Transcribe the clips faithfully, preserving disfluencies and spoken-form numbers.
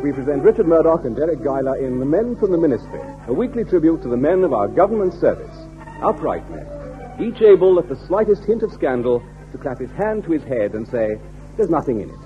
we present Richard Murdoch and Derek Guyler in The Men from the Ministry, a weekly tribute to the men of our government service, upright men, each able at the slightest hint of scandal to clap his hand to his head and say, "There's nothing in it."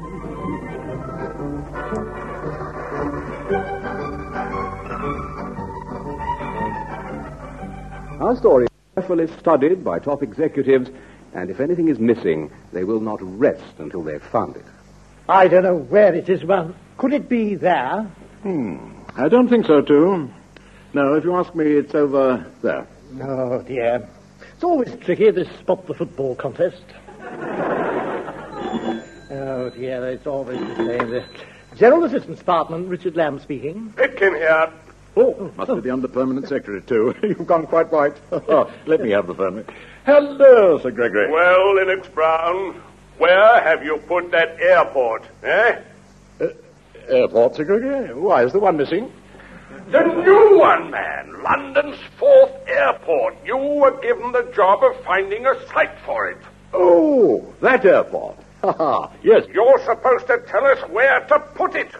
Our story is carefully studied by top executives, and if anything is missing, they will not rest until they've found it. I don't know where it is, one. Could it be there? Hmm. I don't think so, too. No, if you ask me, it's over there. Oh, dear. It's always tricky, this spot the football contest. Oh, dear, it's always the same. The General Assistant Department, Richard Lamb speaking. Pitkin here. Oh, must be the under permanent secretary, too. You've gone quite white. Let me have the phone. Hello, Sir Gregory. Well, Lennox Brown, where have you put that airport, eh? Uh, airport, Sir Gregory? Why, is the one missing? The new one, man. London's fourth airport. You were given the job of finding a site for it. Oh, that airport. Ha ha. Yes. You're supposed to tell us where to put it.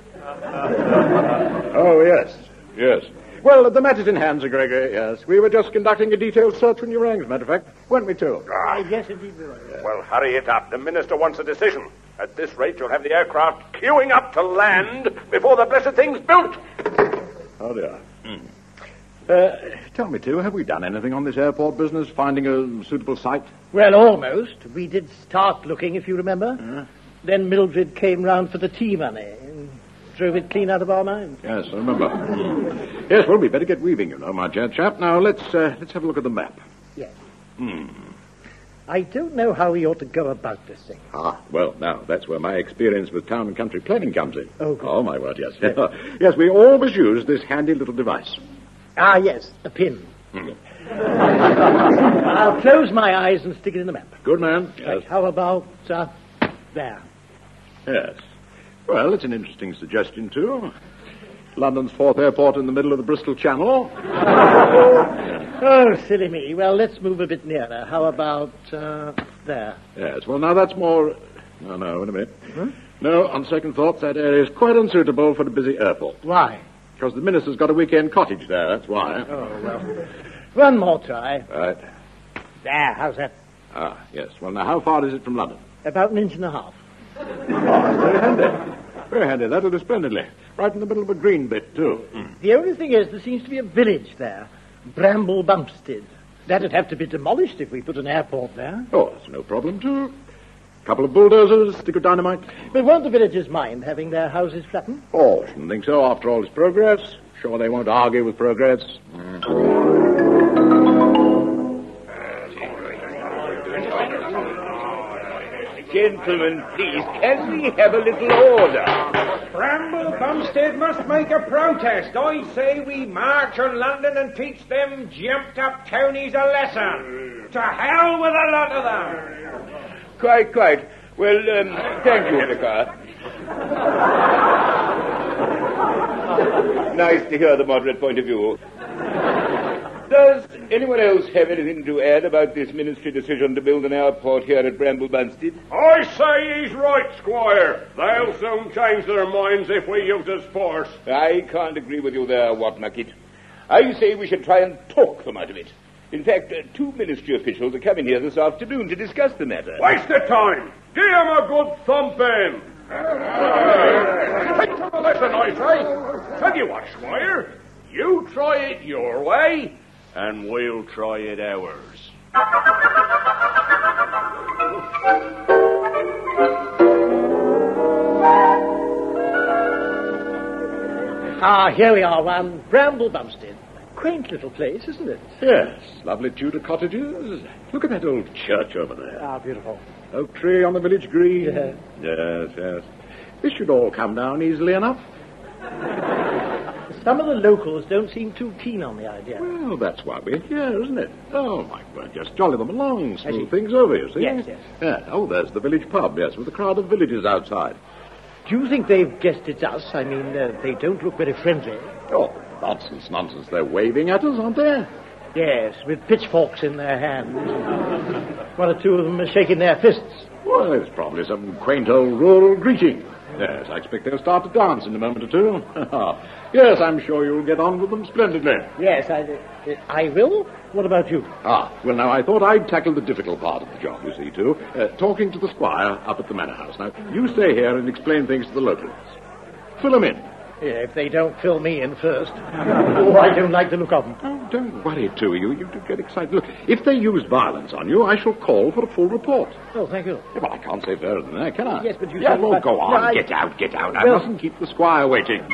Oh, yes. Yes. Well, the matter's in hand, Sir Gregory, yes. We were just conducting a detailed search when you rang, as a matter of fact. Weren't we, too? Ah. Yes, indeed, we were. Well, hurry it up. The minister wants a decision. At this rate, you'll have the aircraft queuing up to land before the blessed thing's built. Oh, dear. Hmm. Uh, tell me, too, have we done anything on this airport business, finding a suitable site? Well, almost. We did start looking, if you remember. Uh-huh. Then Mildred came round for the tea money and drove it clean out of our minds. Yes, I remember. Yes, well, we'd better get weaving, you know, my dear chap. Now, let's uh, let's have a look at the map. Yes. Hmm. I don't know how we ought to go about this thing. Ah, well, now, that's where my experience with town and country planning comes in. Oh, good. Oh, my word, yes. Yes, we always use this handy little device. Ah, yes, a pin. Hmm. I'll close my eyes and stick it in the map. Good man. Yes. Right, how about, uh, there? Yes. Well, it's an interesting suggestion, too. London's fourth airport in the middle of the Bristol Channel. Oh, silly me. Well, let's move a bit nearer. How about, uh, there? Yes, well, now that's more... No, no, wait a minute. Huh? No, on second thoughts, that area is quite unsuitable for the busy airport. Why? Because the minister's got a weekend cottage there, that's why. Oh, well. One more try. Right. There, how's that? Ah, yes. Well, now, how far is it from London? About an inch and a half. Oh, that's very handy. Very handy. That'll do splendidly. Right in the middle of a green bit, too. Mm. The only thing is, there seems to be a village there. Bramble Bumpstead. That'd have to be demolished if we put an airport there. Oh, that's no problem, too. Couple of bulldozers, stick of dynamite. But won't the villagers mind having their houses flattened? Oh, I shouldn't think so. After all, it's progress. Sure, they won't argue with progress. Mm. Gentlemen, please, can we have a little order? Bramble Bumpstead must make a protest. I say we march on London and teach them jumped-up townies a lesson. To hell with a lot of them. Quite, quite. Well, um, thank you, Vicar. Nice to hear the moderate point of view. Does anyone else have anything to add about this ministry decision to build an airport here at Bramble Bumpstead? I say he's right, Squire. They'll soon change their minds if we use this force. I can't agree with you there, Watnucket. I say we should try and talk them out of it. In fact, uh, two ministry officials are coming here this afternoon to discuss the matter. Waste of time. Give him a good thumping. Take them a lesson, I say. Tell you what, Squire. You try it your way, and we'll try it ours. Ah, here we are, one. Bramble Bumpstead. Quaint little place, isn't it? Yes, lovely Tudor cottages. Look at that old church over there. Ah, beautiful. Oak tree on the village green. Yeah. Yes, yes. This should all come down easily enough. Some of the locals don't seem too keen on the idea. Well, that's why we're here, isn't it? Oh, my word, just jolly them along, smooth things over, you see. Yes, yes. Yeah. Oh, there's the village pub, yes, with a crowd of villagers outside. Do you think they've guessed it's us? I mean, uh, they don't look very friendly. Oh, nonsense, nonsense. They're waving at us, aren't they? Yes, with pitchforks in their hands. One or two of them are shaking their fists. Well, it's probably some quaint old rural greeting. Yes, I expect they'll start to dance in a moment or two. Yes, I'm sure you'll get on with them splendidly. Yes, I, uh, I will. What about you? Ah, well, now, I thought I'd tackle the difficult part of the job, you see, too. Uh, talking to the squire up at the manor house. Now, you stay here and explain things to the locals. Fill them in. Yeah, if they don't fill me in first. Oh, I don't like the look of them. Oh, don't worry, too. You, you do get excited. Look, if they use violence on you, I shall call for a full report. Oh, thank you. Yeah, well, I can't say fairer than that, can I? Yes, but you Yeah, said- well, but- go on. No, I- Get out, get out. Well- I mustn't keep the squire waiting.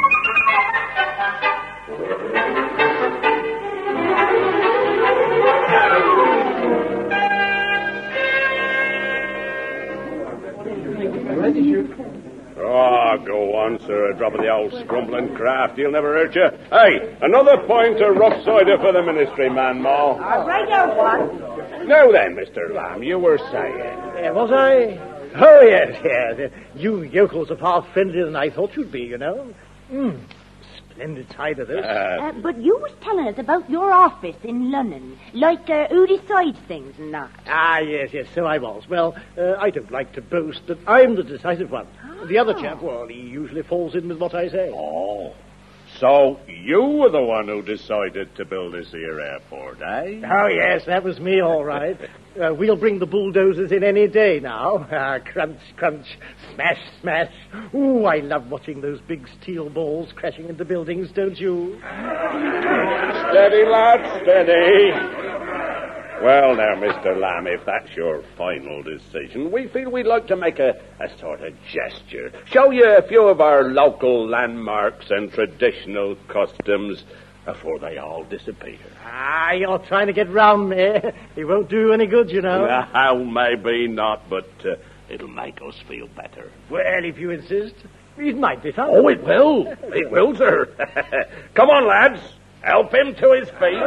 Oh, go on, sir. A drop of the old scrumbling craft. He'll never hurt you. Hey, another pint of rough cider for the ministry, man, Ma. I'll bring out one. Now then, Mister Lamb, you were saying. Uh, was I? Oh, yes, yes. You yokels are far friendlier than I thought you'd be, you know. Mm. Splendid cider, this. Uh, but you was telling us about your office in London, like uh, who decides things and that. Ah, yes, yes, so I was. Well, uh, I don't like to boast, but I'm the decisive one. The other chap, well, he usually falls in with what I say. Oh. So you were the one who decided to build this here airport, eh? Oh, yes, that was me, all right. Uh, we'll bring the bulldozers in any day now. Ah, crunch, crunch, smash, smash. Ooh, I love watching those big steel balls crashing into buildings, don't you? Steady, lad, steady. Well, now, Mister Lamb, if that's your final decision, we feel we'd like to make a, a sort of gesture. Show you a few of our local landmarks and traditional customs before they all disappear. Ah, you're trying to get round me. It won't do any good, you know. Well, maybe not, but uh, it'll make us feel better. Well, if you insist, it might be fun. Oh, it will. It will, sir. Come on, lads. Help him to his feet.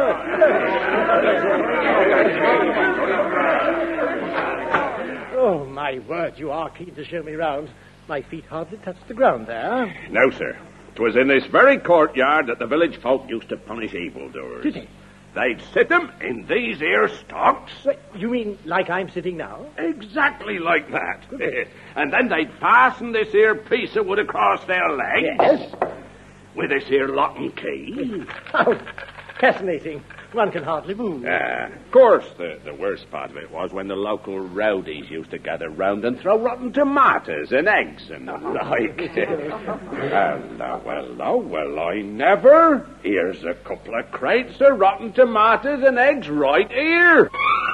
Oh, my word, you are keen to show me round. My feet hardly touched the ground there. No, sir. 'Twas in this very courtyard that the village folk used to punish evildoers. Did they? They'd sit them in these here stocks. Wait, you mean like I'm sitting now? Exactly like that. And then they'd fasten this here piece of wood across their legs. Yes. With this here lock and key. Oh, fascinating. One can hardly move. Ah, of course, the, the worst part of it was when the local rowdies used to gather round and throw rotten tomatoes and eggs and the like. Hello, hello, well, I never. Here's a couple of crates of rotten tomatoes and eggs right here.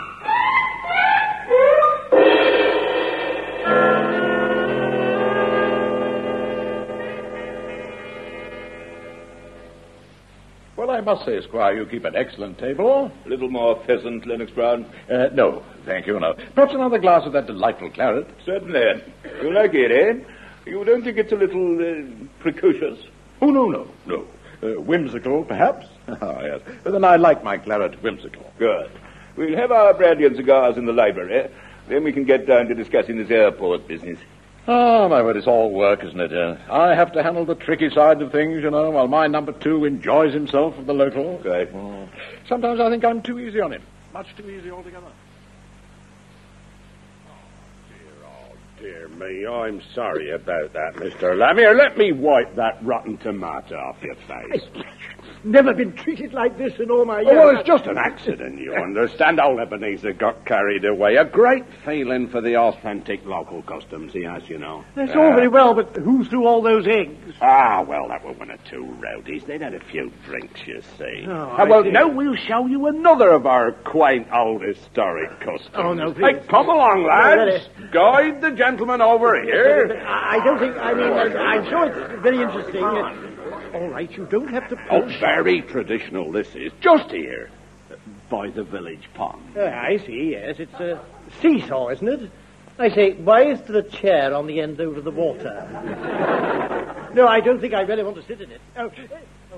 Well, I must say, Squire, you keep an excellent table. A little more pheasant, Lennox Brown. Uh, no, thank you, no. Perhaps another glass of that delightful claret. Certainly. You like it, eh? You don't think it's a little uh, precocious? Oh, no, no, no. Uh, whimsical, perhaps? Ah, yes. But then I like my claret whimsical. Good. We'll have our brandy and cigars in the library. Then we can get down to discussing this airport business. Ah, my word, it's all work, isn't it? Uh, I have to handle the tricky side of things, you know, while my number two enjoys himself with the local. Right. Mm. Sometimes I think I'm too easy on him. Much too easy altogether. Dear me, I'm sorry about that, Mister Lamb. Here, let me wipe that rotten tomato off your face. Never been treated like this in all my years. Oh, well, it's just an accident, you understand. Old Ebenezer got carried away. A great feeling for the authentic local customs, he has, you know. That's all very well, but who threw all those eggs? Ah, well, that were one or two rowdies. They'd had a few drinks, you see. Oh, Ah, I well, see. now we'll show you another of our quaint old historic customs. Oh, no, Hey, please. come along, lads. Guide the gentleman over here. I I don't think, I mean, uh, I'm sure it's very interesting. Uh, all right, you don't have to Oh, push. very traditional this is. Just here, by the village pond. Uh, I see, yes. It's a seesaw, isn't it? I say, why is there a chair on the end over the water? No, I don't think I really want to sit in it. Oh, eh, oh.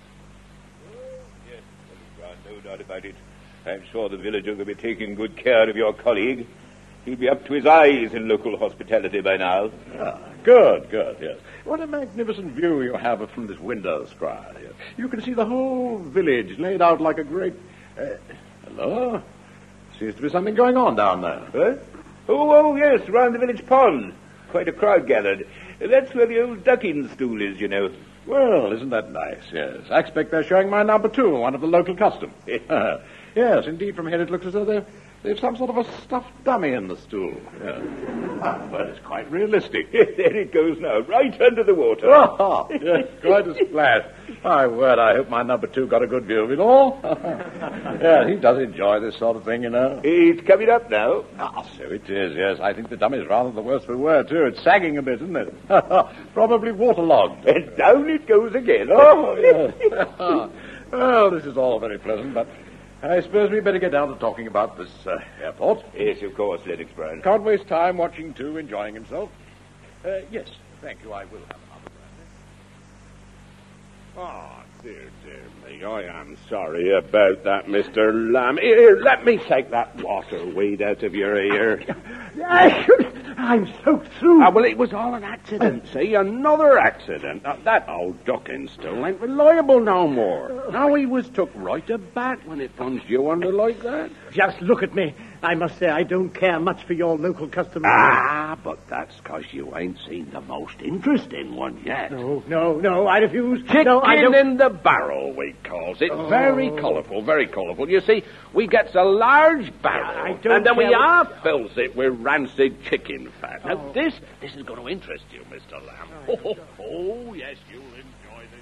Yes, Lennox Brown, no doubt about it. I'm sure the villager will be taking good care of your colleague. He'll be up to his eyes in local hospitality by now. Ah, good, good, yes. What a magnificent view you have from this window, Squire. Yes. You can see the whole village laid out like a great... Uh, hello? Seems to be something going on down there. Huh? Oh, oh, yes, round the village pond. Quite a crowd gathered. That's where the old ducking stool is, you know. Well, isn't that nice? Yes. I expect they're showing my number two, one of the local custom. Yes, indeed, from here it looks as though they've, they've some sort of a stuffed dummy in the stool. Yeah. Ah, but it's quite realistic. There it goes now, right under the water. Oh, yes, quite a splash. My word, I hope my number two got a good view of it all. Yeah, he does enjoy this sort of thing, you know. It's coming up now. Ah, so it is, yes. I think the dummy's rather the worse for wear, too. It's sagging a bit, isn't it? Probably waterlogged. And down it goes again. Oh, yes. Well, this is all very pleasant, but I suppose we'd better get down to talking about this uh, airport. Yes, of course, Lennox Brown. Can't waste time watching two enjoying himself. Uh, yes, thank you, I will have another brandy. Oh, dear, dear me, I am sorry about that, Mister Lamb. Here, let me take that water weed out of your ear. I'm soaked through. Ah, well, it was all an accident, see? Another accident. Now, that old ducking stool ain't reliable no more. Now, he was took right aback when it plunged you under like that. Just look at me. I must say I don't care much for your local customers. Ah, but that's because you ain't seen the most interesting one yet. No, no, no, I refuse. Chicken no, I don't... in the barrel, we calls it. Oh. Very colourful, very colourful. You see, we gets a large barrel, I don't and then we care half what... fills it with rancid chicken fat. Now, Oh. this this is going to interest you, Mister Lamb. Oh, oh, oh, yes, you'll enjoy this.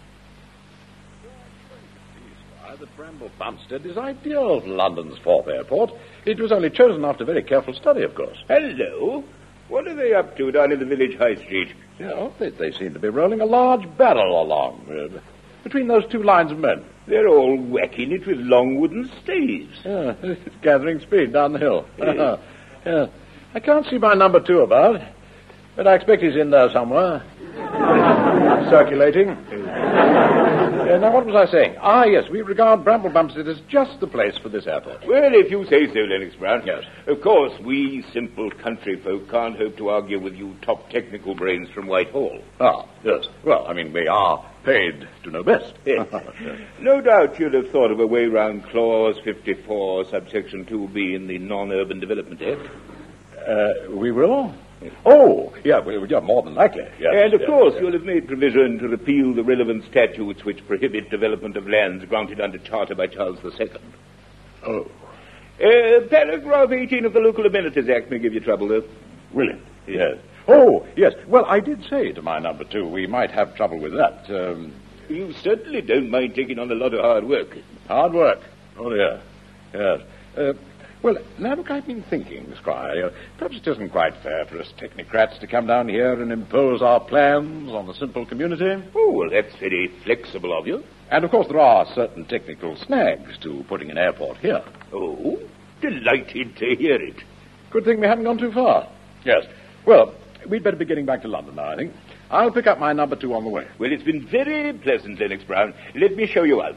The Bramble Bumpstead is ideal for London's fourth airport. It was only chosen after very careful study, of course. Hello. What are they up to down in the village high street? Yeah, they, they seem to be rolling a large barrel along uh, between those two lines of men. They're all whacking it with long wooden staves. Yeah, it's gathering speed down the hill. Yes. Yeah. I can't see my number two about, but I expect he's in there somewhere. Circulating. Uh, now, what was I saying? Ah, yes, we regard Bramble Bumpstead as just the place for this airport. Well, if you say so, Lennox Brown. Yes. Of course, we simple country folk can't hope to argue with you top technical brains from Whitehall. Ah, yes. Well, I mean, we are paid to know best. Yes. No doubt you'd have thought of a way round Clause fifty-four, subsection two B in the Non-Urban Development Act. Uh, we will? Oh, yeah, well, yeah, more than likely. Yes, and, of yes, course, yes. you'll have made provision to repeal the relevant statutes which prohibit development of lands granted under charter by Charles the Second. Oh. Uh, paragraph eighteen of the Local Amenities Act may give you trouble, though. Will it? Yes. Oh, yes. Well, I did say to my number two we might have trouble with that. Um, you certainly don't mind taking on a lot of hard work. Hard work? Oh, yeah. Yes. Uh, Well, now, look, I've been thinking, Squire, uh, perhaps it isn't quite fair for us technocrats to come down here and impose our plans on the simple community. Oh, well, that's very flexible of you. And, of course, there are certain technical snags to putting an airport here. Oh, delighted to hear it. Good thing we haven't gone too far. Yes. Well, we'd better be getting back to London now, I think. I'll pick up my number two on the way. Well, it's been very pleasant, Lennox Brown. Let me show you out.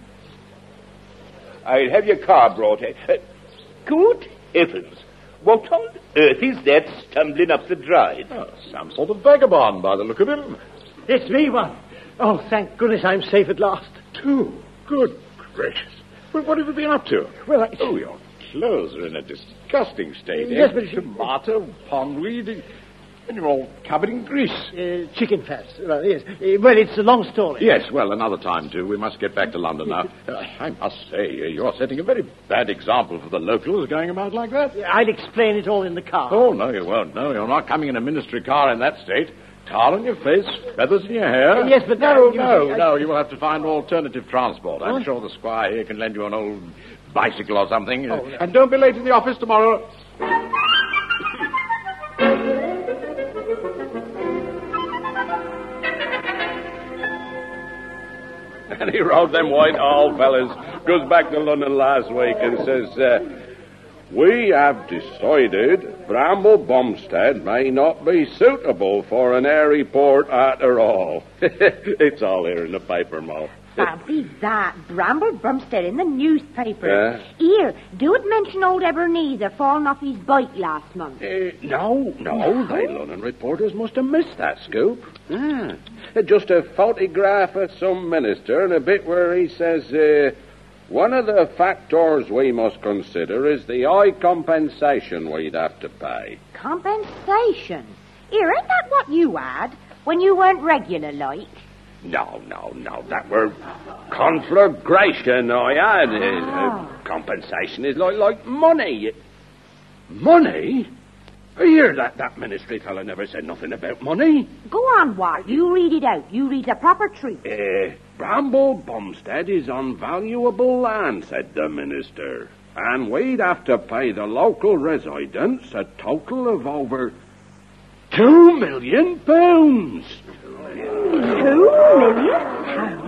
I'll have your car brought in. Uh, Good heavens. What on earth is that stumbling up the drive? Oh, some sort of vagabond, by the look of him. It's me, one. Oh, thank goodness I'm safe at last. Two? Good gracious. Well, what have you been up to? Well, I... Oh, your clothes are in a disgusting state. Yes, eh? but... Tomato, pondweed, and you're all covered in grease. Uh, chicken fat. Well, yes. Uh, well, it's a long story. Yes, well, another time, too. We must get back to London now. Uh, I must say, uh, you're setting a very bad example for the locals going about like that. I'll explain it all in the car. Oh, no, you won't. No, you're not coming in a ministry car in that state. Tar on your face, feathers in your hair. Uh, yes, but... No, uh, you no, see, I... no, you will have to find alternative transport. I'm What? sure the squire here can lend you an old bicycle or something. Oh, Uh, no. And don't be late in the office tomorrow. And he rode them Whitehall fellas, goes back to London last week and says, uh, we have decided Bramble Bumpstead may not be suitable for an airy port after all. It's all here in the paper, Mo. Fancy that. Bramble Bumpstead in the newspaper. Yeah? Here, do it mention old Ebenezer falling off his bike last month? Uh, no, no, they London reporters must have missed that scoop. Ah, just a photograph of some minister and a bit where he says, uh, one of the factors we must consider is the high compensation we'd have to pay. Compensation? Here, ain't that what you had when you weren't regular like? No, no, no. That were conflagration I had. Uh, Oh. uh, compensation is like like money. Money? I hear that that ministry fella never said nothing about money. Go on, Walt. You read it out. You read the proper truth. Uh, Bramble Bumstead is on valuable land, said the minister. And we'd have to pay the local residents a total of over two million pounds. Two million pounds?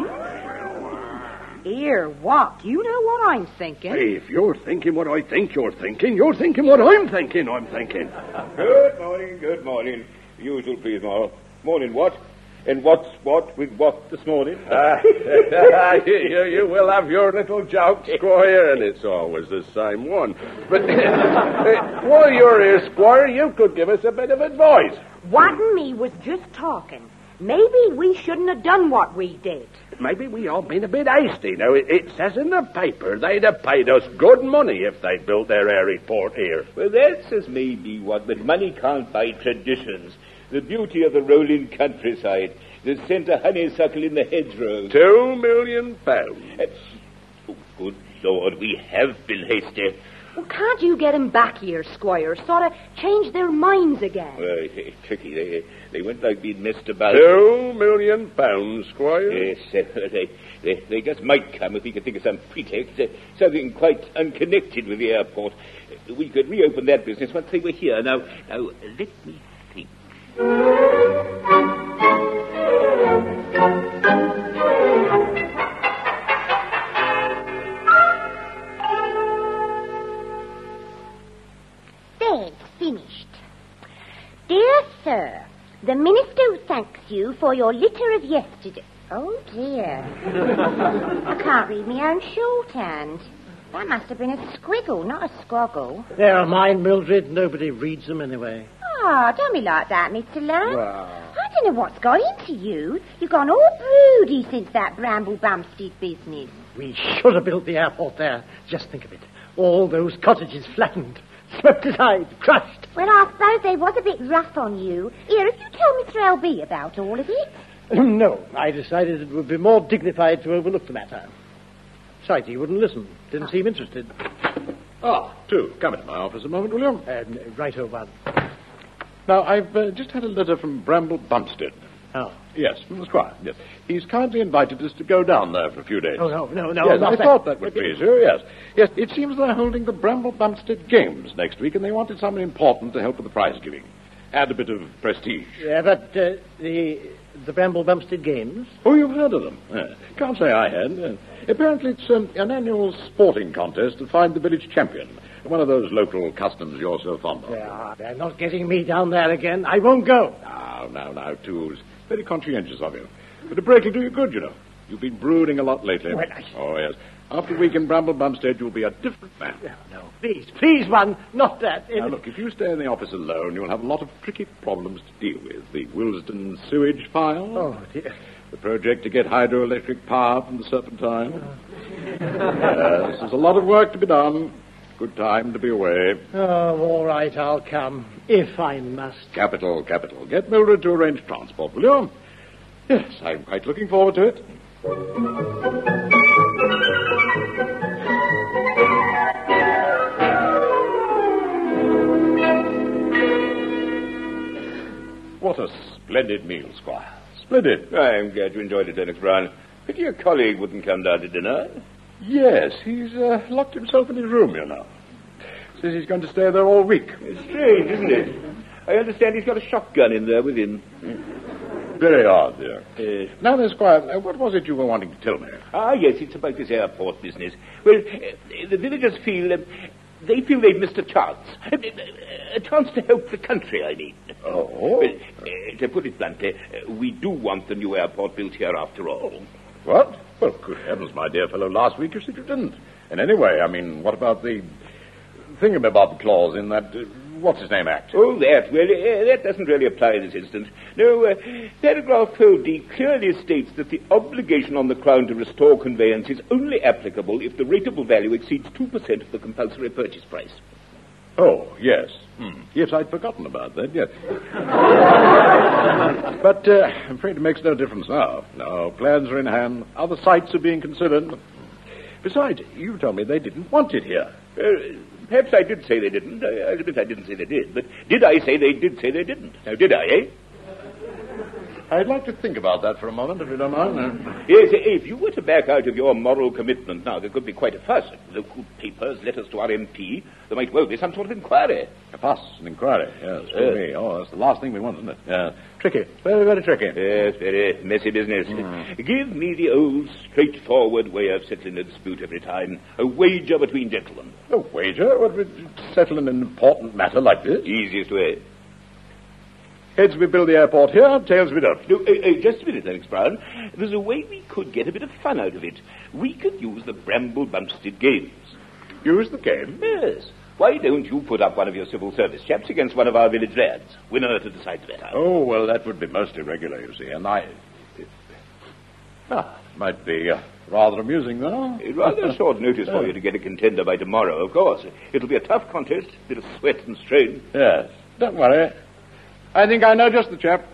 Here, what? You know what I'm thinking. Hey, if you're thinking what I think you're thinking, you're thinking what I'm thinking I'm thinking. Good morning, good morning. Usual, please, Marl. Morning, what? And what's what with what this morning? Ah, you, you will have your little joke, Squire, and it's always the same one. But uh, while you're here, Squire, you could give us a bit of advice. Wat and me was just talking. Maybe we shouldn't have done what we did. Maybe we all been a bit hasty. Now, it, it says in the paper they'd have paid us good money if they'd built their airy port here. Well, that's as may be what, but money can't buy traditions. The beauty of the rolling countryside, the scent of honeysuckle in the hedgerows. Two million pounds. Oh, good Lord, we have been hasty. Well, can't you get 'em back here, Squire? Sort of change their minds again. Well, it's tricky. They, they went like being messed about. Two million pounds, Squire. Yes, uh, they, they, they just might come if we could think of some pretext, uh, something quite unconnected with the airport. Uh, we could reopen that business once they were here. Now, now, let me think. There, finished. Dear sir, the minister thanks you for your litter of yesterday. Oh, dear. I can't read my own shorthand. That must have been a squiggle, not a squoggle. They're mine, Mildred. Nobody reads them anyway. Oh, don't be like that, Mister Lamb. Wow. I don't know what's got into you. You've gone all broody since that Bramble Bumstead business. We should have built the airport there. Just think of it. All those cottages flattened, swept aside, crushed. Well, I suppose they was a bit rough on you. Here, have you told Mister L B about all of it? No, I decided it would be more dignified to overlook the matter. Besides, he wouldn't listen. Didn't seem interested. Ah, two. Come into my office a moment, will you? Uh, righto, one. Now, I've uh, just had a letter from Bramble Bumstead. Oh. Yes, from the Squire. Yes. He's kindly invited us to go down there for a few days. Oh, no, no, no. Yes, not I that. thought that would please you, yes. Yes, it seems they're holding the Bramble Bumstead Games next week, and they wanted someone important to help with the prize giving. Add a bit of prestige. Yeah, but uh, the the Bramble Bumstead Games? Oh, you've heard of them? Uh, can't say I had. Uh, apparently it's um, an annual sporting contest to find the village champion. One of those local customs you're so fond of. Yeah, they're not getting me down there again. I won't go. Now, now, now, Tools. Very conscientious of you. But a break will do you good, you know. You've been brooding a lot lately. Well, I- Oh, yes. After a week in Bramble Bumstead, you'll be a different man. No, no, please, please, one, not that. Now, look, if you stay in the office alone, you'll have a lot of tricky problems to deal with. The Willesden sewage file. Oh, dear. The project to get hydroelectric power from the Serpentine. Yes, there's a lot of work to be done. Good time to be away. Oh, all right, I'll come, if I must. Capital, capital. Get Mildred to arrange transport, will you? Yes, I'm quite looking forward to it. What a splendid meal, Squire. Splendid. I'm glad you enjoyed it, Dennis Brown. But your colleague wouldn't come down to dinner. Yes, he's uh, locked himself in his room, you know. Says he's going to stay there all week. It's strange, isn't it? I understand he's got a shotgun in there with him. Very odd, dear. Uh, Now then, Squire, uh, what was it you were wanting to tell me? ah, yes, it's about this airport business. Well, uh, the villagers feel... Um, they feel they've missed a chance. Uh, A chance to help the country, I mean. Oh? Well, uh, to put it bluntly, uh, we do want the new airport built here after all. What? Well, good heavens, my dear fellow, last week you said you didn't. And anyway, I mean, what about the thingamabob clause in that, uh, what's-his-name act? Oh, that. Well, uh, that doesn't really apply in this instance. No, uh, paragraph four D clearly states that the obligation on the Crown to restore conveyance is only applicable if the rateable value exceeds two percent of the compulsory purchase price. Oh, yes. Hmm. Yes, I'd forgotten about that, yes. But uh, I'm afraid it makes no difference now. No, plans are in hand. Other sites are being considered. Besides, you told me they didn't want it here. Uh, perhaps I did say they didn't. I, I admit I didn't say they did. But did I say they did say they didn't? Now, did I, eh? I'd like to think about that for a moment, if you don't mind. Yes, if you were to back out of your moral commitment now, there could be quite a fuss. Local papers, letters to our M P. There might well be some sort of inquiry. A fuss, an inquiry, yes. Uh, me. Oh, that's the last thing we want, isn't it? Yeah. Tricky. Very, very tricky. Yes, very messy business. Mm. Give me the old, straightforward way of settling a dispute every time. A wager between gentlemen. A wager? What would settle an important matter like this? Easiest way. Heads, we build the airport here. Tails, we don't. No, uh, uh, just a minute, Lennox Brown. There's a way we could get a bit of fun out of it. We could use the Bramble Bumstead Games. Use the game? Yes. Why don't you put up one of your civil service chaps against one of our village lads? Winner to decide the matter. Oh, well, that would be most irregular, you see, and I... It, ah, might be uh, rather amusing, though. Uh, rather short notice for you to get a contender by tomorrow, of course. It'll be a tough contest, a bit of sweat and strain. Yes. Don't worry. I think I know just the chap.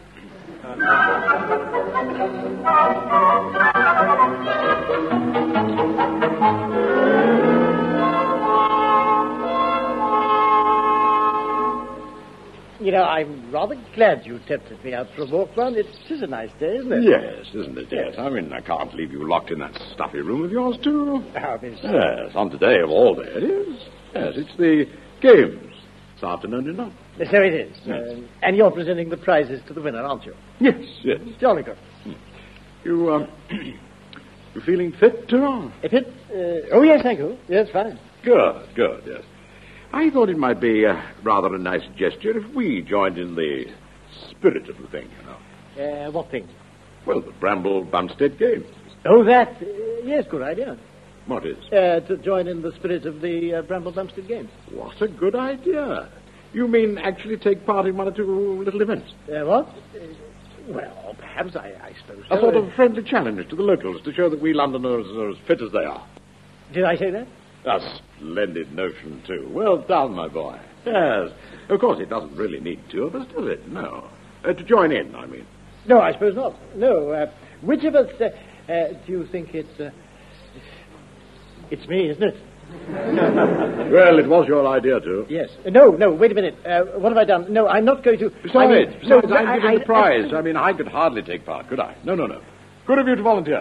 You know, I'm rather glad you tempted me out for a walk round. It is a nice day, isn't it? Yes, isn't it, yes. I mean, I can't leave you locked in that stuffy room of yours, too. How is it? Yes, on today of all days, it is. Yes, it's the games. This afternoon, you know. So it is. Yes. Uh, and you're presenting the prizes to the winner, aren't you? Yes, yes. Jolly good. You, um, you feeling fit, too? Fit? Uh, oh, yes, thank you. Yes, fine. Good, good, yes. I thought it might be uh, rather a nice gesture if we joined in the spirit of the thing, you know. Uh, what thing? Well, the Bramble Bumstead Games. Oh, that? Uh, yes, good idea. What is? Uh, to join in the spirit of the uh, Bramble Bumstead Games. What a good idea. You mean actually take part in one or two little events? Uh, what? Uh, well, perhaps, I, I suppose so. A sort of friendly challenge to the locals to show that we Londoners are as fit as they are. Did I say that? A splendid notion, too. Well done, my boy. Yes. Of course, it doesn't really need two of us, does it? No. Uh, to join in, I mean. No, I suppose not. No. Uh, which of us uh, uh, do you think it's... Uh, it's me, isn't it? Well, it was your idea, too. Yes. Uh, no, no, wait a minute. Uh, what have I done? No, I'm not going to... Besides, I mean, besides no, I'm I, giving I, the prize. I, I mean, I could hardly take part, could I? No, no, no. Good of you to volunteer.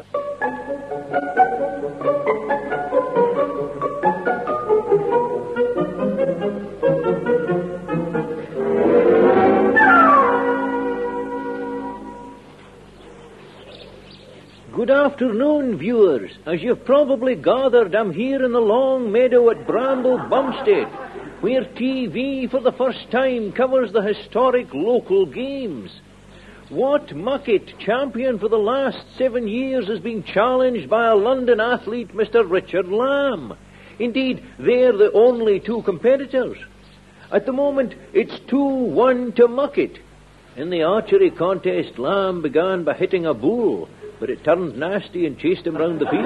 Good afternoon, viewers. As you've probably gathered, I'm here in the long meadow at Bramble Bumstead, where T V for the first time covers the historic local games. Wat Muckett, champion for the last seven years, has been challenged by a London athlete, Mister Richard Lamb. Indeed, they're the only two competitors. At the moment, it's two one to Muckett. In the archery contest, Lamb began by hitting a bull, but it turned nasty and chased him round the field.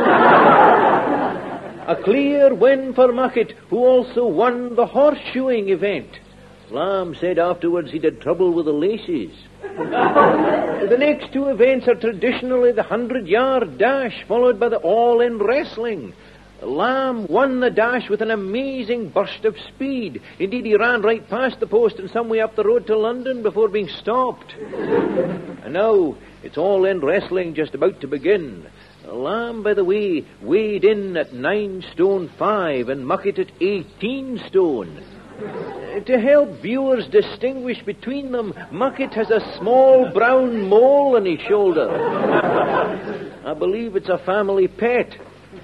A clear win for Muckett, who also won the horseshoeing event. Lamb said afterwards he'd had trouble with the laces. The next two events are traditionally the hundred-yard dash, followed by the all-in wrestling. Lamb won the dash with an amazing burst of speed. Indeed, he ran right past the post and some way up the road to London before being stopped. And now, it's all-in wrestling just about to begin. Lamb, by the way, weighed in at nine stone five and Muckett at eighteen stone. To help viewers distinguish between them, Muckett has a small brown mole on his shoulder. I believe it's a family pet.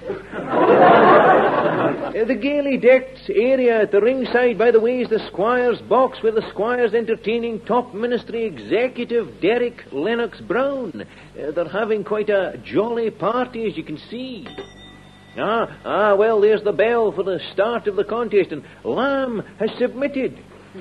The gaily decked area at the ringside, by the way, is the Squire's box, where the Squire's entertaining top ministry executive Derek Lennox Brown. Uh, they're having quite a jolly party, as you can see. Ah, ah, well, there's the bell for the start of the contest, and Lamb has submitted.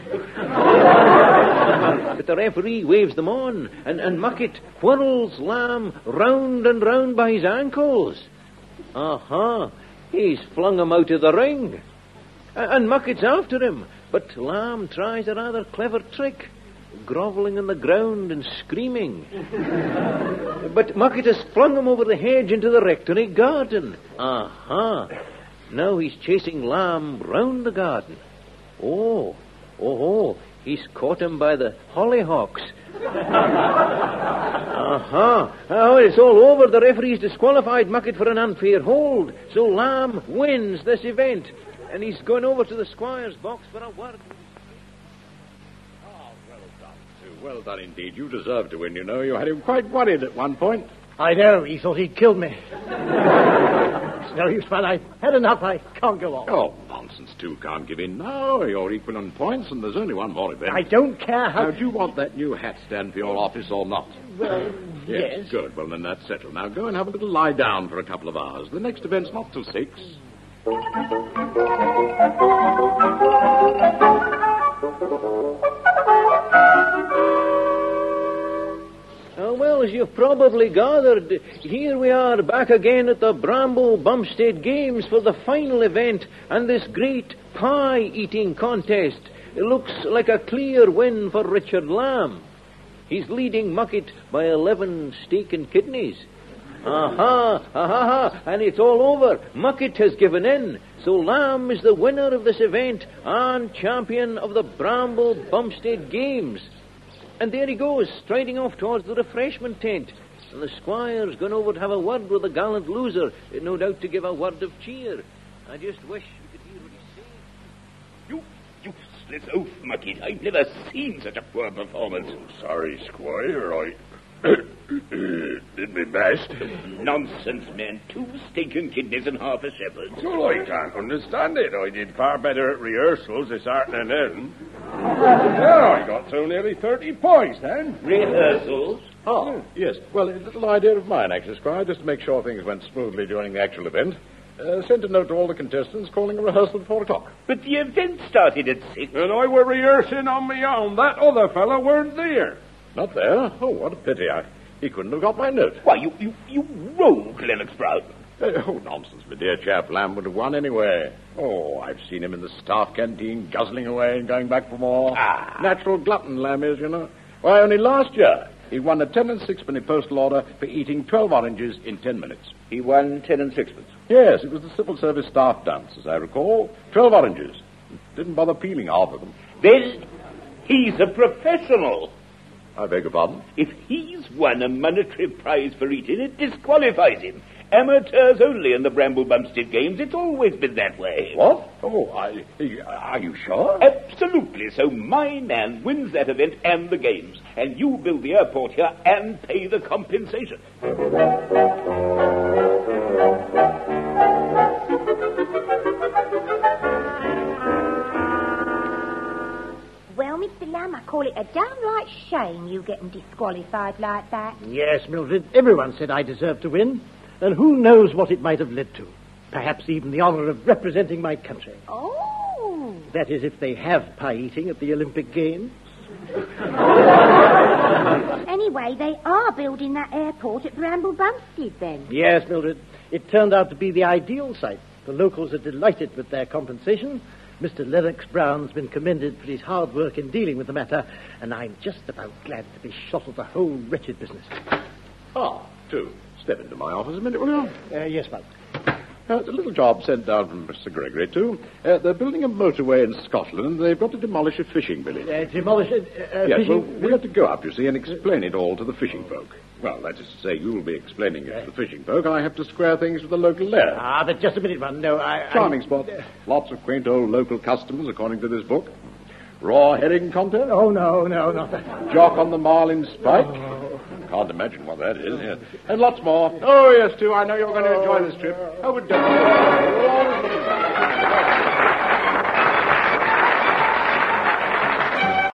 But the referee waves them on, and, and Muckett whirls Lamb round and round by his ankles. Aha, he's flung him out of the ring. And Muckett's after him, But Lamb tries a rather clever trick, grovelling on the ground and screaming. But Mucket has flung him over the hedge into the rectory garden. Aha! Now he's chasing Lamb round the garden. Oh, oh, oh, he's caught him by the hollyhocks. Aha! Oh, it's all over. The referee's disqualified Mucket for an unfair hold. So Lamb wins this event. And he's going over to the squire's box for a word. Oh, well done, Sue. Well done indeed. You deserved to win, you know. You had him quite worried at one point. I know. He thought he'd killed me. It's no use, man. I've had enough. I can't go on. Oh, nonsense, Stu. Can't give in now. You're equal in points, and there's only one more event. I don't care how... Now, do you want that new hat stand for your office or not? Well, yes. yes. Good. Well, then that's settled. Now, go and have a little lie down for a couple of hours. The next event's not till six. Oh, well, as you've probably gathered, here we are back again at the Bramble Bumstead Games for the final event and this great pie-eating contest. It looks like a clear win for Richard Lamb. He's leading Mucket by eleven steak and kidneys. Aha, aha, and it's all over. Mucket has given in. So Lamb is the winner of this event and champion of the Bramble Bumstead Games. And there he goes, striding off towards the refreshment tent. And the squire's gone over to have a word with the gallant loser, no doubt to give a word of cheer. I just wish you could hear what he's saying. You useless oaf, Mucket. I've never seen such a poor performance. Oh, sorry, Squire. I did my best. Nonsense, man. Two steak and kidneys and half a shepherd. Well, I can't understand it. I did far better at rehearsals this afternoon. Well, I got through nearly thirty points then. Rehearsals? Oh, yes. Well, a little idea of mine, actually, Squire, just to make sure things went smoothly during the actual event. Uh, sent a note to all the contestants calling a rehearsal at four o'clock. But the event started at six. And I were rehearsing on my own. That other fellow weren't there. Not there? Oh, what a pity. I, he couldn't have got my note. Why, you, you, you rogue, Lennox Brown. Uh, oh, nonsense, my dear chap. Lamb would have won anyway. Oh, I've seen him in the staff canteen, guzzling away and going back for more. Ah. Natural glutton, Lamb is, you know. Why, only last year, he won a ten and sixpenny postal order for eating twelve oranges in ten minutes. He won ten and sixpence. Yes, it was the civil service staff dance, as I recall. Twelve oranges. Didn't bother peeling half of them. Then he's a professional. I beg your pardon? If he's won a monetary prize for eating, it disqualifies him. Amateurs only in the Bramble Bumstead Games. It's always been that way. What? Oh, I, are you sure? Absolutely. So my man wins that event and the games. And you build the airport here and pay the compensation. Well, Mister Lamb, I call it a downright shame you getting disqualified like that. Yes, Mildred. Everyone said I deserved to win. And who knows what it might have led to. Perhaps even the honor of representing my country. Oh. That is, if they have pie eating at the Olympic Games. Anyway, they are building that airport at Bramble Bumstead, then. Yes, Mildred. It turned out to be the ideal site. The locals are delighted with their compensation. Mister Lennox Brown's been commended for his hard work in dealing with the matter, and I'm just about glad to be shot of the whole wretched business. Ah, two. Step into my office a minute, will you? Uh, yes, ma'am. Uh, it's a little job sent down from Mister Gregory, too. Uh, they're building a motorway in Scotland, and they've got to demolish a fishing village. Uh, demolish it? Uh, yes, fishing... well, we have to go up, you see, and explain it all to the fishing folk. Well, that is to say, you'll be explaining it to the fishing folk, and I have to square things with the local laird. Ah, but just a minute, man. No, I... Charming I... spot. Lots of quaint old local customs, according to this book. Raw herring contest. Oh, no, no, not that. Jock on the marlin spike. Oh. Can't imagine what that is. Yeah. And lots more. Oh, yes, too. I know you're going to enjoy this trip. How would you?